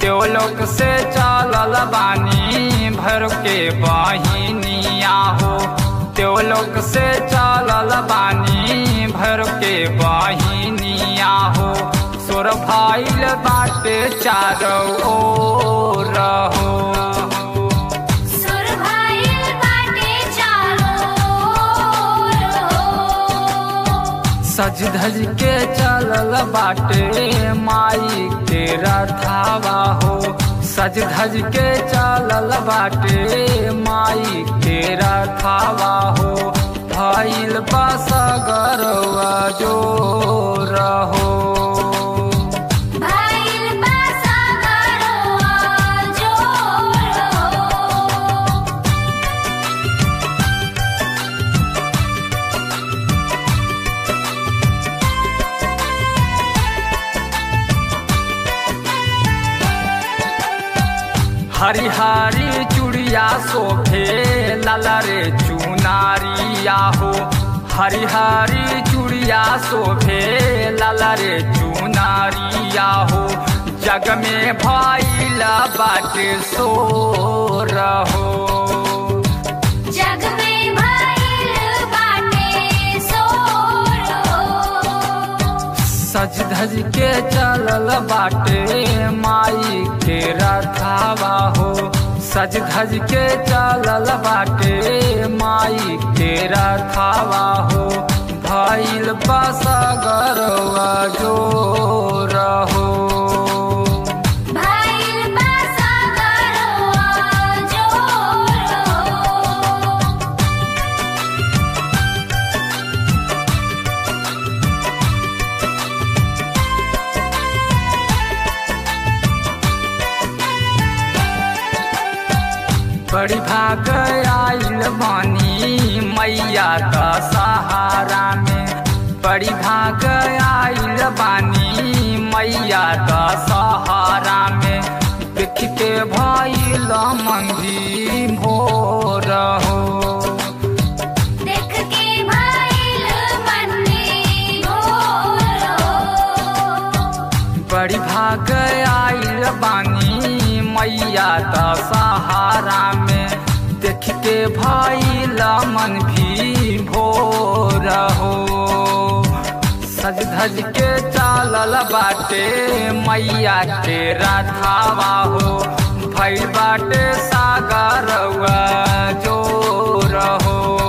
देवलोक से चलल बानी भर के बहिनिया हो। देवलोक से चलल बानी भर के बहिनिया हो। सोर भइल बाटे चारों ओर हो। सज धज के चलल बाटे माई के रथावा हो। सज धज के चलल बाटे माई के रथावा हो। भइल बा सगरवा जोर हो। हरी हरी चूड़िया शोभे लाला रे चुनारिया हो। हरी हरी चूड़िया शोभे लाला रे चुनारिया हो। जग में भइल बाटे सोर हो। जग में भइल बाटे सोर हो। सज धज के चलल बाटे माई के रथावा हो। सज धज के चलल बाटे माई के रथावा हो। भइल बा सगरवा जोर हो। बड़ी भाग आइल बानी मैया का सहारा में। बड़ी भाग आइल बानी मैया का सहारा में। देख के भइल मंदी भोर हो। देख के भइल मंदी भोर हो। बड़ी भाग आइल बानी मैया का सहारा में। देख के भइल मन भी भोर हो। सज धज के चलल बाटे मैया के रथावा हो। भइल बाटे सागरवा जोर हो।